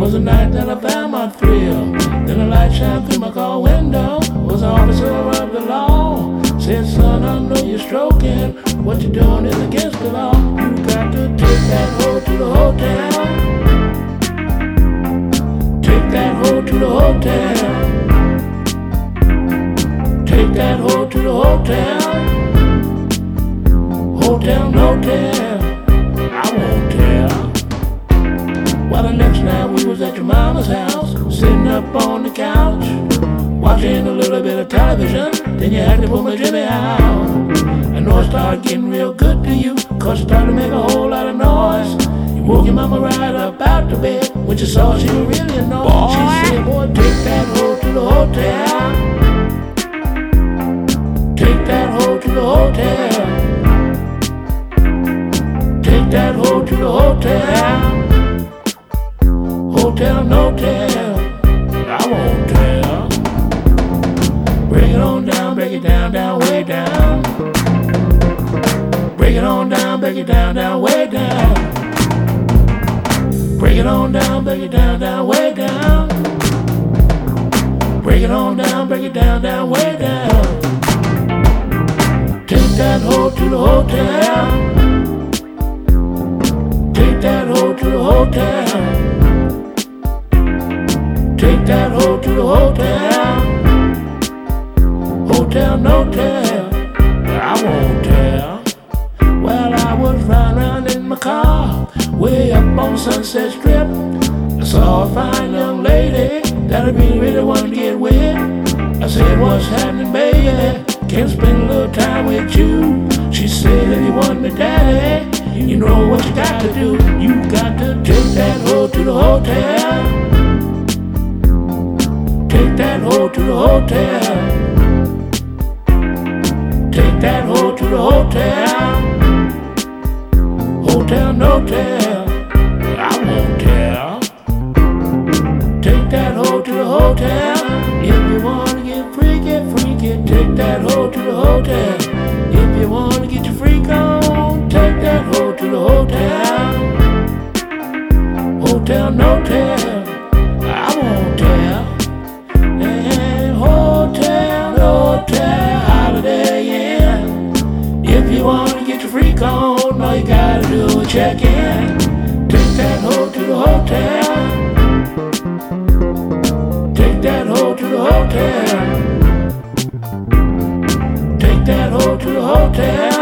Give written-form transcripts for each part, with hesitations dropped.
was the night that I found my thrill. Then a light shined through my car window. Was an officer of the law. Said, son, I know you're stroking. What you're doing is against the law. You got to take that hoe to the hotel. Take that hoe to the hotel. Take that hoe to the hotel. Hotel, motel, I won't tell. Well, the next night we was at your mama's house, sitting up on the couch, watching a little bit of television. Then you had to pull my Jimmy out. I know it started getting real good to you, cause it started to make a whole lot of noise. You woke your mama right up out the bed when she saw she was really annoyed. She said, boy, take that hoe to the hotel. Take that hoe to the hotel. Take that hoe to the hotel. Hotel, no-tell, I won't tell. Break it on down, break it down, down, way down. Break it on down, break it down, down, way down. Break it on down, break it down, down, way down. Break it on down, break it down, down, way down. Take that hoe to the hotel. Take that hoe to the hotel. Take that hoe to the hotel. Hotel, no-tell, I won't tell. Well, I was riding around in my car, way up on Sunset Strip. I saw a fine young lady that I really wanted to get with. I said, what's happening, baby? Can't spend a little time with you. She said, if you want me, daddy, you know what you got to do. You got to take that hoe to the hotel. Take that hoe to the hotel. Take that hoe to the hotel. Hotel, no-tell, I won't tell. Take that hoe to the hotel. If you wanna get freaky, freaky, take that hoe to the hotel. If you wanna get your freak on, take that hoe to the hotel. Hotel, no-tell, I won't tell. And hotel, no-tell, Holiday Inn. If you wanna get your freak on, all you gotta do is check in. Take that hoe to the hotel. Take that hoe to the hotel. Take that hoe to the hotel.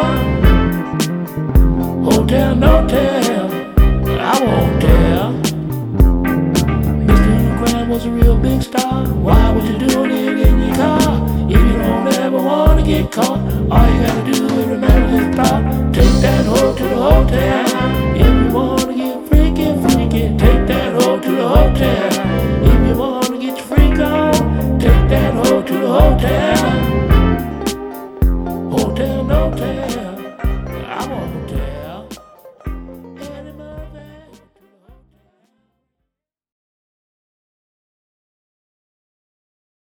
Hotel, no-tell, I won't tell. Mr. Grant was a real big star. Why would you do it in your car? If you don't ever wanna get caught, all you gotta do is remember this thought. Take that hoe to the hotel.